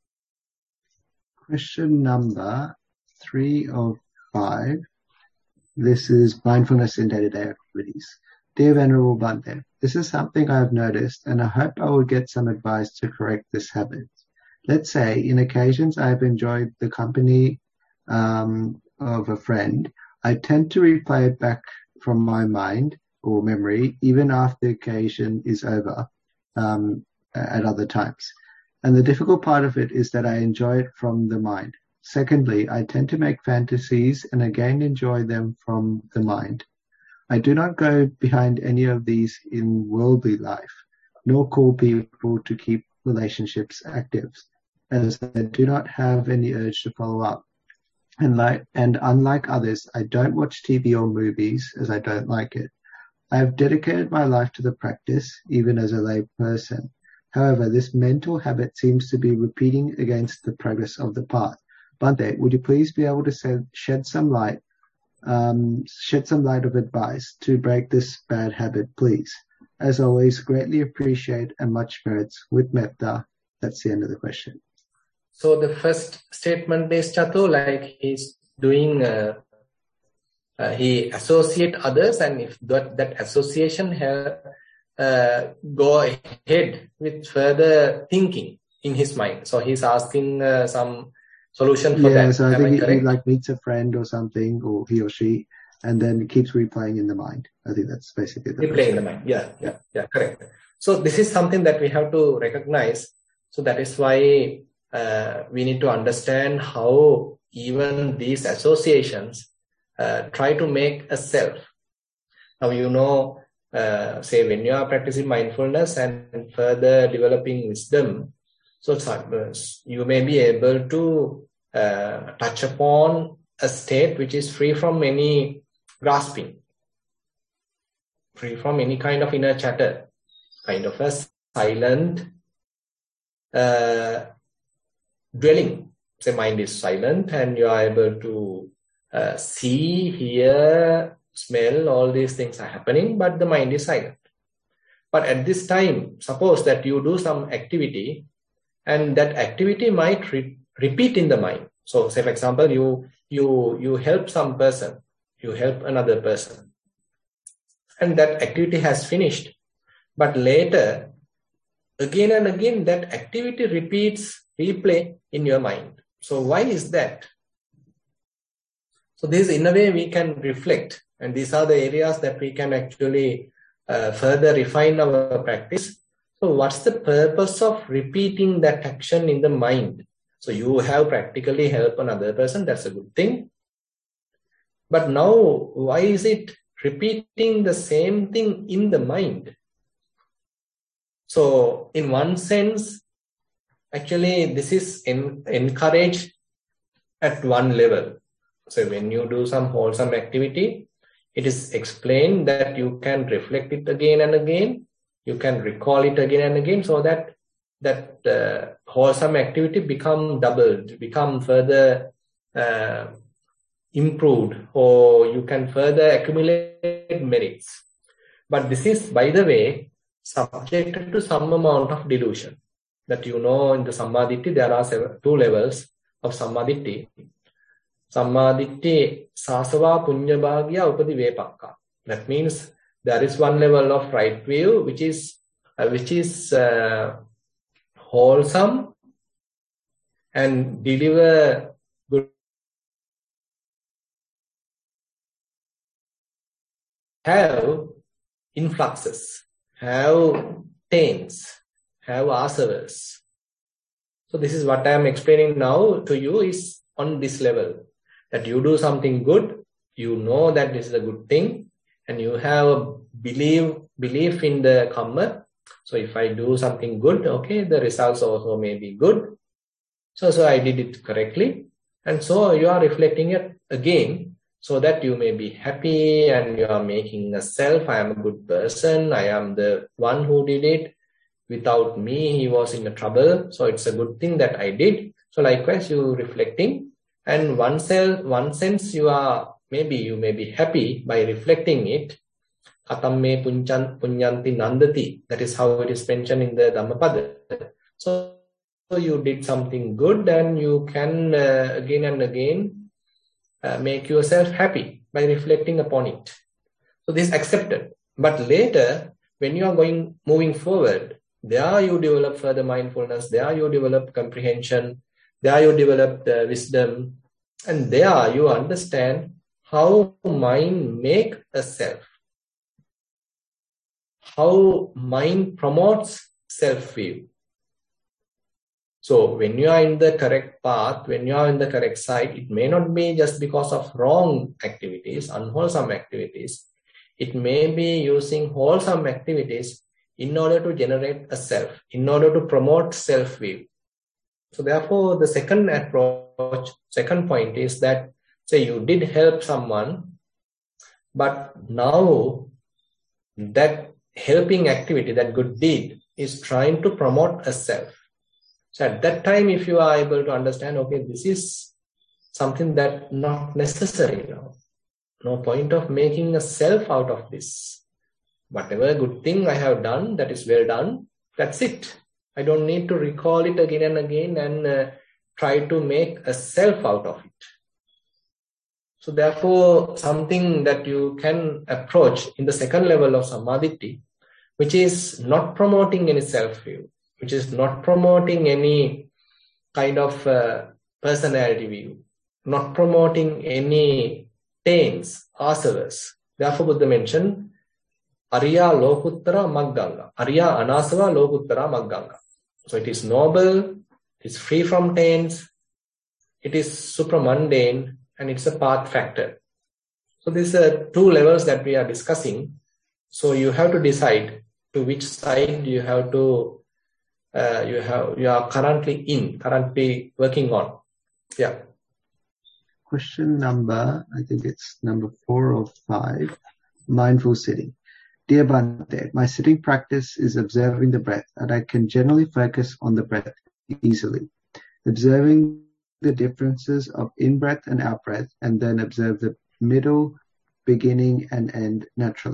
Question number three of five. This is mindfulness in day-to-day activities. Dear Venerable Bhante, this is something I have noticed, and I hope I will get some advice to correct this habit. Let's say, in occasions I have enjoyed the company um, of a friend, I tend to replay it back from my mind or memory, even after the occasion is over, um, at other times. And the difficult part of it is that I enjoy it from the mind. Secondly, I tend to make fantasies and again enjoy them from the mind. I do not go behind any of these in worldly life, nor call people to keep relationships active, as I do not have any urge to follow up. And like, and unlike others, I don't watch T V or movies as I don't like it. I have dedicated my life to the practice, even as a lay person. However, this mental habit seems to be repeating against the progress of the path. Bhante, would you please be able to say, shed some light, um, shed some light of advice to break this bad habit, please? As always, greatly appreciate and much merits with metta. That's the end of the question. So the first statement is Chato, like he's doing, uh, uh, he associate others, and if that, that association have, uh, go ahead with further thinking in his mind. So he's asking uh, some solution for yeah, that. Yeah, so I Am think I he, he like meets a friend or something, or he or she, and then keeps replaying in the mind. I think that's basically the Replay in the mind. Yeah, yeah, yeah, correct. So this is something that we have to recognize. So that is why uh, we need to understand how even these associations uh, try to make a self. Now, you know, uh, say when you are practicing mindfulness and further developing wisdom, so you may be able to uh, touch upon a state which is free from any grasping, free from any kind of inner chatter, kind of a silent uh, dwelling. Say mind is silent and you are able to uh, see, hear, smell, all these things are happening, but the mind is silent. But at this time, suppose that you do some activity and that activity might re- repeat in the mind. So say for example, you, you, you help some person, you help another person, and that activity has finished. But later, again and again, that activity repeats, replay in your mind. So why is that? So this, in a way, we can reflect, and these are the areas that we can actually uh, further refine our practice. So what's the purpose of repeating that action in the mind? So you have practically helped another person, that's a good thing. But now, why is it repeating the same thing in the mind? So in one sense, actually this is en- encouraged at one level. So when you do some wholesome activity, it is explained that you can reflect it again and again, you can recall it again and again, so that that uh, wholesome activity become doubled, become further uh, improved, or you can further accumulate merits. But this is, by the way, subjected to some amount of delusion. That you know, in the Sammaditthi, there are several, two levels of Sammaditthi. Sammaditthi sasava punya bhagya upadi vepakka. That means there is one level of right view which is uh, which is uh, wholesome and deliver good. Have influxes, have taints, have asavas. So this is what I am explaining now to you is on this level. That you do something good, you know that this is a good thing, and you have a belief, belief in the karma. So if I do something good, okay, the results also may be good. So, so I did it correctly. And so you are reflecting it again, so that you may be happy and you are making a self, I am a good person, I am the one who did it. Without me, he was in a trouble. So it's a good thing that I did. So likewise, you reflecting. And one, self, one sense you are, maybe you may be happy by reflecting it. Katam me punyanti nandati. That is how it is mentioned in the Dhammapada. So, so you did something good and you can uh, again and again uh, make yourself happy by reflecting upon it. So this is accepted. But later, when you are going, moving forward, there you develop further mindfulness, there you develop comprehension, there you develop the wisdom, and there you understand how mind make a self, how mind promotes self-view. So when you are in the correct path, when you are in the correct side, it may not be just because of wrong activities, unwholesome activities. It may be using wholesome activities in order to generate a self, in order to promote self-view. So therefore, the second approach, second point is that, say you did help someone, but now that helping activity, that good deed, is trying to promote a self. So at that time, if you are able to understand, okay, this is something that not necessary now. No point of making a self out of this. Whatever good thing I have done, that is well done, that's it. I don't need to recall it again and again and uh, try to make a self out of it. So therefore, something that you can approach in the second level of Sammaditthi, which is not promoting any self-view, which is not promoting any kind of uh, personality view, not promoting any taints, asavas. Therefore, Buddha mentioned, Arya Lokuttara Magganga. Arya Anasava Lokuttara Magganga. So it is noble, it is free from taints, it is supramundane, and it's a path factor. So these are two levels that we are discussing. So you have to decide to which side you have to, uh, you have, you are currently in, currently working on. Yeah. Question number, I think it's number four or five, mindful sitting. Dear Bhante, my sitting practice is observing the breath, and I can generally focus on the breath easily. Observing the differences of in-breath and out-breath, and then observe the middle, beginning, and end naturally.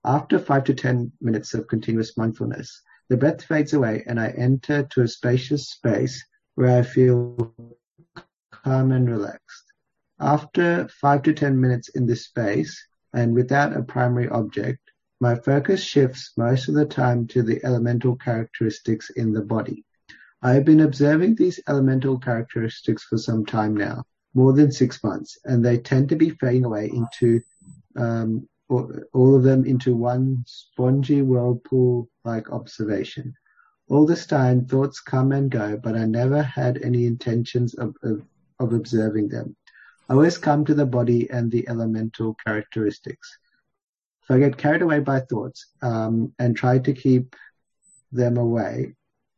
After five to ten minutes of continuous mindfulness, the breath fades away and I enter to a spacious space where I feel calm and relaxed. After five to ten minutes in this space and without a primary object, my focus shifts most of the time to the elemental characteristics in the body. I have been observing these elemental characteristics for some time now, more than six months, and they tend to be fading away into um, all of them into one spongy whirlpool-like observation. All this time, thoughts come and go, but I never had any intentions of, of, of observing them. I always come to the body and the elemental characteristics. If I get carried away by thoughts um, and try to keep them away,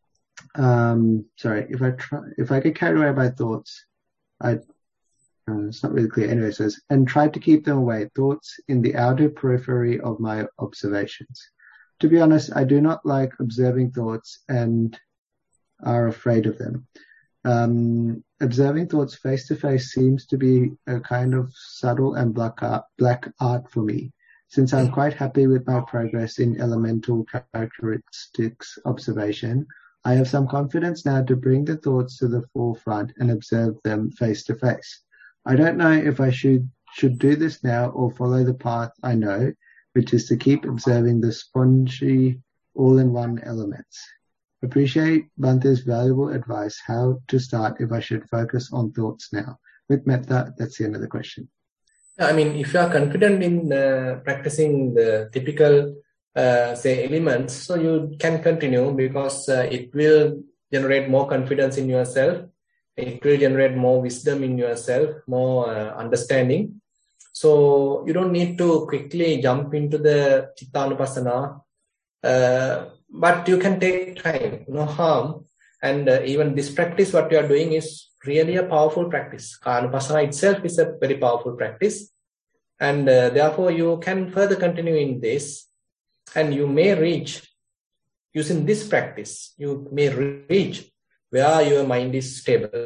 um, sorry, if I try, if I get carried away by thoughts, I Uh, it's not really clear. Anyway, it says, and tried to keep them away, thoughts in the outer periphery of my observations. To be honest, I do not like observing thoughts and are afraid of them. Um, observing thoughts face to face seems to be a kind of subtle and black art, black art for me, since I'm quite happy with my progress in elemental characteristics observation. I have some confidence now to bring the thoughts to the forefront and observe them face to face. I don't know if I should should do this now or follow the path I know, which is to keep observing the spongy all-in-one elements. Appreciate Bhante's valuable advice how to start if I should focus on thoughts now. With metta, that's the end of the question. I mean, if you are confident in uh, practicing the typical, uh, say, elements, so you can continue because uh, it will generate more confidence in yourself. It will generate more wisdom in yourself, more uh, understanding. So you don't need to quickly jump into the Chittanupassana, uh, but you can take time, no harm. And uh, even this practice, what you are doing is really a powerful practice. Kayanupassana itself is a very powerful practice. And uh, therefore you can further continue in this, and you may reach, using this practice, you may reach where your mind is stable,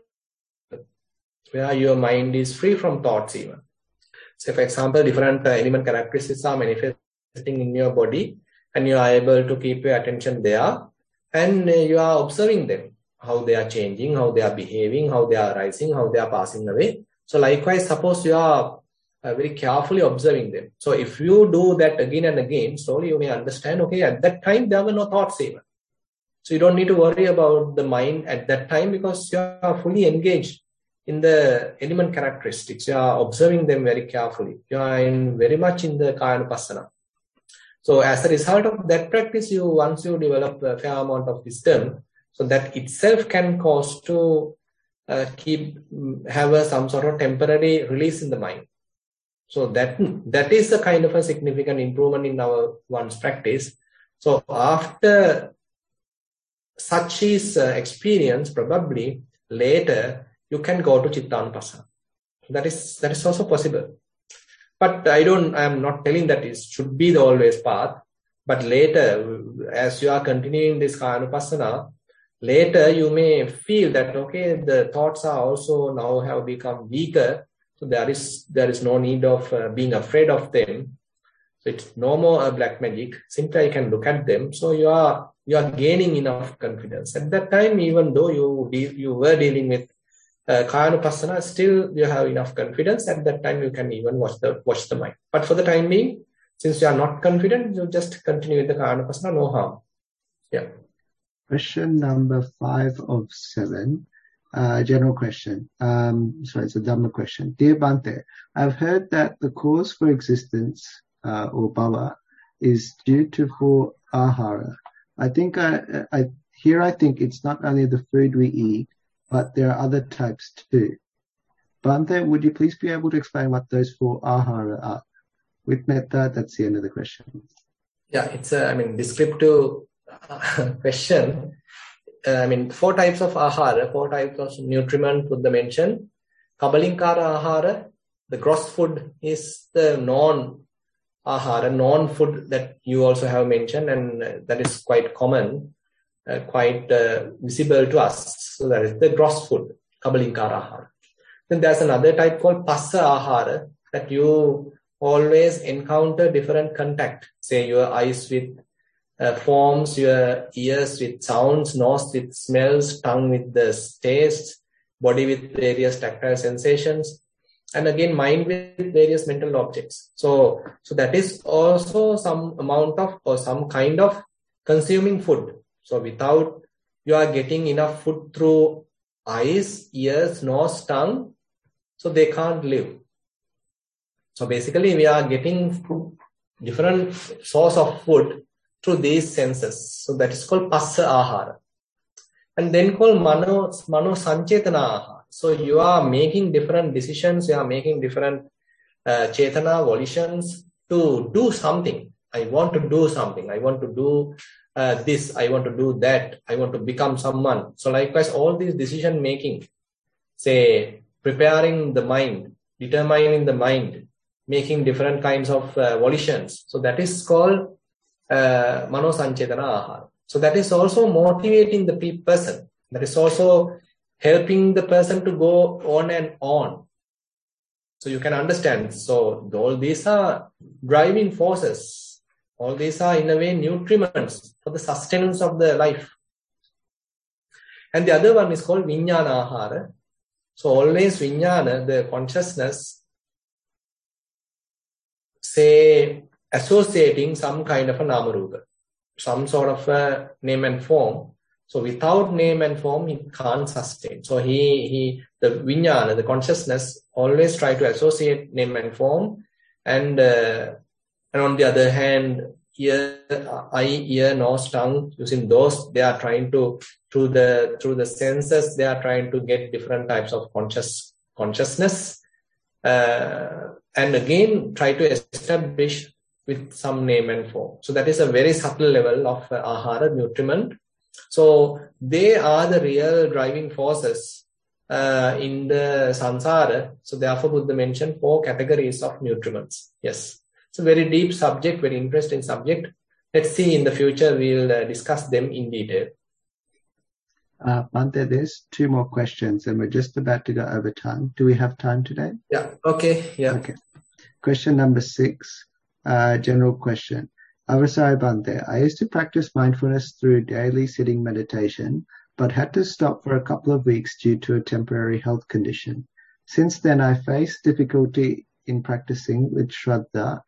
where your mind is free from thoughts even. So for example, different uh, element characteristics are manifesting in your body and you are able to keep your attention there and uh, you are observing them, how they are changing, how they are behaving, how they are rising, how they are passing away. So likewise, suppose you are uh, very carefully observing them. So if you do that again and again, slowly you may understand, okay, at that time there were no thoughts even. So you don't need to worry about the mind at that time because you are fully engaged in the element characteristics. You are observing them very carefully. You are in very much in the Kayanupassana. So as a result of that practice, you once you develop a fair amount of wisdom, so that itself can cause to uh, keep have a, some sort of temporary release in the mind. So that that is a kind of a significant improvement in our one's practice. So after such is uh, experience, probably later you can go to Chittanupassana. That is that is also possible. But I don't. I am not telling that it should be the always path. But later, as you are continuing this Kayanupassana, later you may feel that okay, the thoughts are also now have become weaker. So there is there is no need of uh, being afraid of them. So it's no more a black magic. Simply I can look at them. So you are you are gaining enough confidence. At that time, even though you de- you were dealing with uh, Kayanupassana, still you have enough confidence. At that time, you can even watch the watch the mind. But for the time being, since you are not confident, you just continue with the Kayanupassana, no harm. Yeah. Question number five of seven. Uh, general question. Um, sorry, it's a Dhamma question. Dear Bhante, I've heard that the cause for existence, uh, or bhava, is due to four ahara. I think I, I here I think it's not only the food we eat, but there are other types too. Bhante, would you please be able to explain what those four ahara are? With metta, that's the end of the question. Yeah, it's a, I mean, descriptive uh, question. Uh, I mean, four types of ahara, four types of nutriment would the mention. Kabalinkara ahara, the gross food is the non-ahara, non-food that you also have mentioned, and uh, that is quite common, uh, quite uh, visible to us. So that is the gross food, Kabalinkara ahara. Then there's another type called Passa ahara that you always encounter different contact. Say your eyes with uh, forms, your ears with sounds, nose with smells, tongue with the tastes, body with various tactile sensations, and again mind with various mental objects. So, so that is also some amount of or some kind of consuming food. So without you are getting enough food through eyes, ears, nose, tongue, so they can't live. So basically we are getting food, different source of food through these senses. So that is called passa ahara. And then called mano, mano sanchetana ahara. So you are making different decisions, you are making different uh, chetana, volitions to do something. I want to do something. I want to do uh, this. I want to do that. I want to become someone. So likewise, all these decision making, say preparing the mind, determining the mind, making different kinds of uh, volitions. So that is called uh, mano sanchetana ahara. So that is also motivating the person. That is also helping the person to go on and on. So you can understand. So all these are driving forces. All these are in a way nutriments for the sustenance of the life. And the other one is called vijnana ahara. So always vijnana, the consciousness, say associating some kind of a namarupa, some sort of a name and form. So without name and form, he can't sustain. So he, he, the vijnana, the consciousness, always try to associate name and form. And, uh, and on the other hand, ear, eye, ear, nose, tongue, using those, they are trying to, through the, through the senses, they are trying to get different types of conscious, consciousness. Uh, and again, try to establish with some name and form. So that is a very subtle level of uh, ahara, nutriment. So they are the real driving forces uh, in the samsara. So therefore Buddha mentioned four categories of nutriments. Yes. It's a very deep subject, very interesting subject. Let's see in the future, we'll uh, discuss them in detail. Uh, Bhante, there's two more questions and we're just about to go over time. Do we have time today? Yeah. Okay. Yeah. Okay. Question number six, uh, general question. Avasai Bhante, I used to practice mindfulness through daily sitting meditation, but had to stop for a couple of weeks due to a temporary health condition. Since then, I faced difficulty in practicing with Shraddha.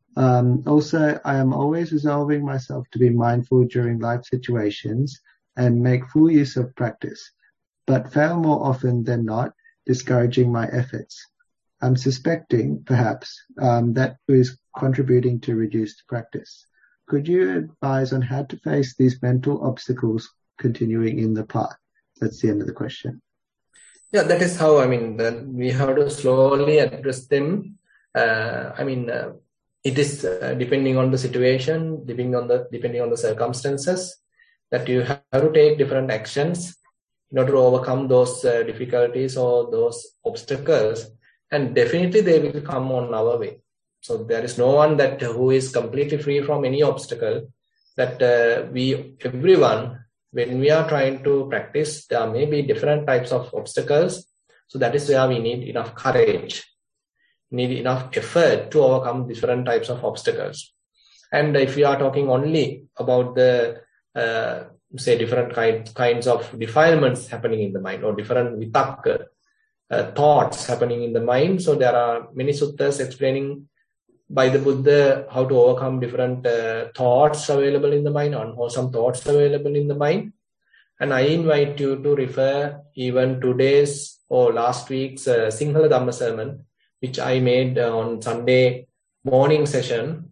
Um, also, I am always resolving myself to be mindful during life situations and make full use of practice, but fail more often than not, discouraging my efforts. I'm suspecting, perhaps, um, that is contributing to reduced practice. Could you advise on how to face these mental obstacles continuing in the path? That's the end of the question. Yeah, that is how, I mean, the, we have to slowly address them. Uh, I mean, uh, it is uh, depending on the situation, depending on the, depending on the circumstances, that you have to take different actions in order to overcome those uh, difficulties or those obstacles. And definitely they will come on our way. So there is no one that who is completely free from any obstacle. That uh, we, everyone, when we are trying to practice, there may be different types of obstacles. So that is where we need enough courage, need enough effort to overcome different types of obstacles. And if we are talking only about the, uh, say, different kind, kinds of defilements happening in the mind or different vitakka, uh, thoughts happening in the mind. So there are many suttas explaining by the Buddha how to overcome different uh, thoughts available in the mind, unwholesome thoughts available in the mind. And I invite you to refer even today's or last week's uh, Sinhala Dhamma sermon, which I made uh, on Sunday morning session.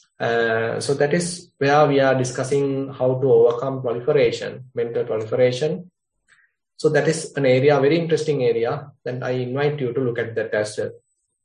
Uh, so that is where we are discussing how to overcome proliferation, mental proliferation. So that is an area, very interesting area, and I invite you to look at that as well.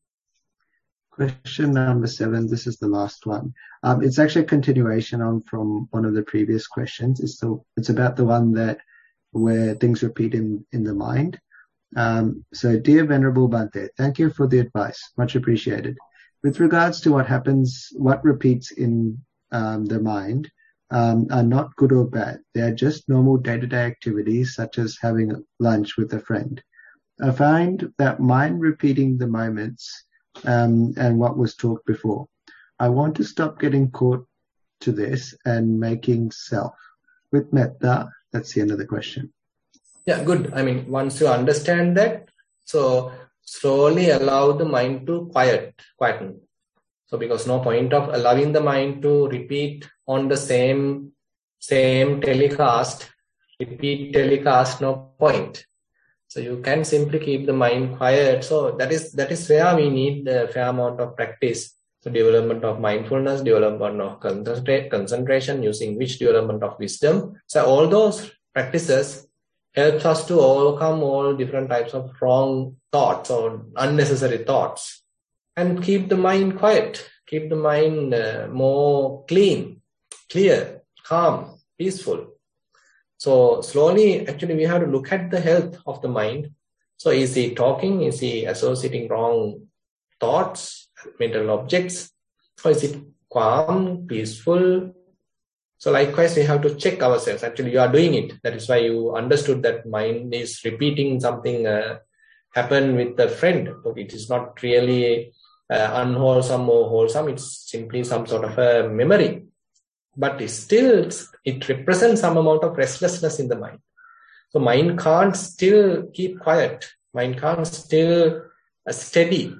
Question number seven, this is the last one. Um, it's actually a continuation on from one of the previous questions. It's the, it's about the one that where things repeat in, in the mind. Um, so dear Venerable Bhante, thank you for the advice. Much appreciated. With regards to what happens, what repeats in um, the mind um, are not good or bad. They are just normal day-to-day activities such as having lunch with a friend. I find that mind repeating the moments um, and what was talked before. I want to stop getting caught to this and making self. With metta, that's the end of the question. Yeah, good. I mean, once you understand that, so slowly allow the mind to quiet, quieten. So because no point of allowing the mind to repeat on the same, same telecast, repeat telecast, no point. So you can simply keep the mind quiet. So that is, that is where we need a fair amount of practice. So development of mindfulness, development of concentrate, concentration, using which development of wisdom. So all those practices helps us to overcome all different types of wrong thoughts or unnecessary thoughts and keep the mind quiet, keep the mind uh, more clean, clear, calm, peaceful. So slowly, actually, we have to look at the health of the mind. So is he talking? Is he associating wrong thoughts, mental objects? Or is it calm, peaceful? So likewise, we have to check ourselves. Actually, you are doing it. That is why you understood that mind is repeating something uh, happened with a friend. But it is not really uh, unwholesome or wholesome. It's simply some sort of a memory. But it still, it represents some amount of restlessness in the mind. So mind can't still keep quiet. Mind can't still uh, steady.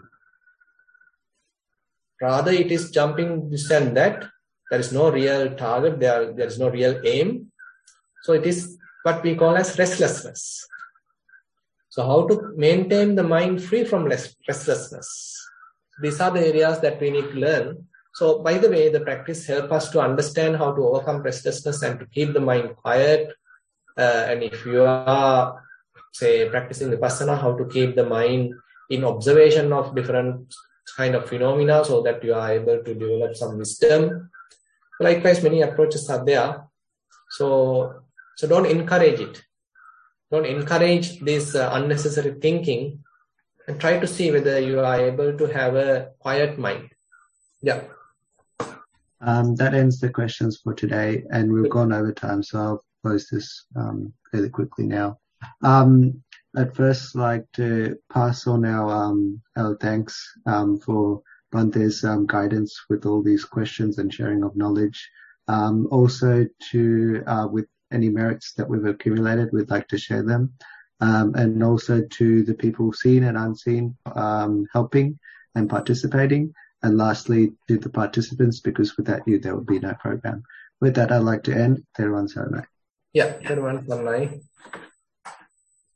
Rather, it is jumping this and that. There is no real target. There, there is no real aim. So it is what we call as restlessness. So how to maintain the mind free from restlessness? These are the areas that we need to learn. So by the way, the practice helps us to understand how to overcome restlessness and to keep the mind quiet. Uh, and if you are, say, practicing Vipassana, how to keep the mind in observation of different kind of phenomena so that you are able to develop some wisdom. Likewise, many approaches are there. So, so don't encourage it. Don't encourage this uh, unnecessary thinking and try to see whether you are able to have a quiet mind. Yeah. Um, that ends the questions for today, and we've gone over time, so I'll close this um, fairly quickly now. Um, I'd first like to pass on our, um, our thanks um, for Bhante's um, guidance with all these questions and sharing of knowledge. Um, also to, uh, with any merits that we've accumulated, we'd like to share them. Um, and also to the people seen and unseen um, helping and participating. And lastly, to the participants, because without you, there would be no program. With that, I'd like to end. Theruvan Saranai. Yeah, Theruvan Saranai.